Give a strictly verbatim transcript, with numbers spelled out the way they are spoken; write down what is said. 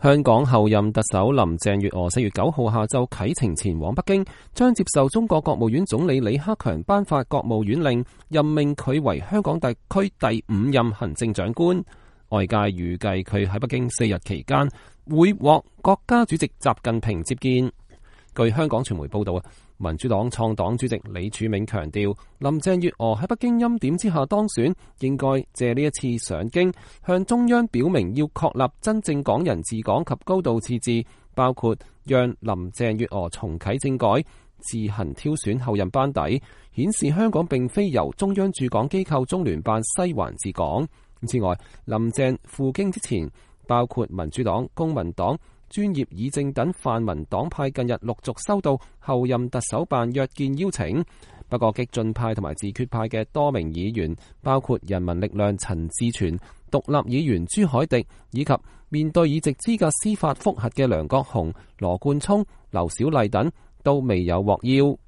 香港候任特首林鄭月娥四月九號下晝啟程前往北京，將接受中國國務院總理李克強頒發國務院令，任命佢為香港特區第五任行政長官。外界預計佢喺北京四日期間會獲國家主席習近平接見。據香港傳媒報道啊，民主黨創黨主席李柱銘強調，林鄭月娥喺北京欽點之下當選，應該借呢一次上京向中央表明要確立真正港人治港及高度自治，包括讓林鄭月娥重啟政改、自行挑選後任班底，顯示香港並非由中央駐港機構中聯辦西環治港。之外，林鄭赴京之前，包括民主黨、公民黨、專業議政等泛民黨派近日陸續收到候任特首辦約見邀請。不過激進派同埋自決派嘅多名議員，包括人民力量陳志全、獨立議員朱凱廸，以及面對議席資格司法覆核嘅梁國雄、羅冠聰、劉小麗等，都未有獲邀。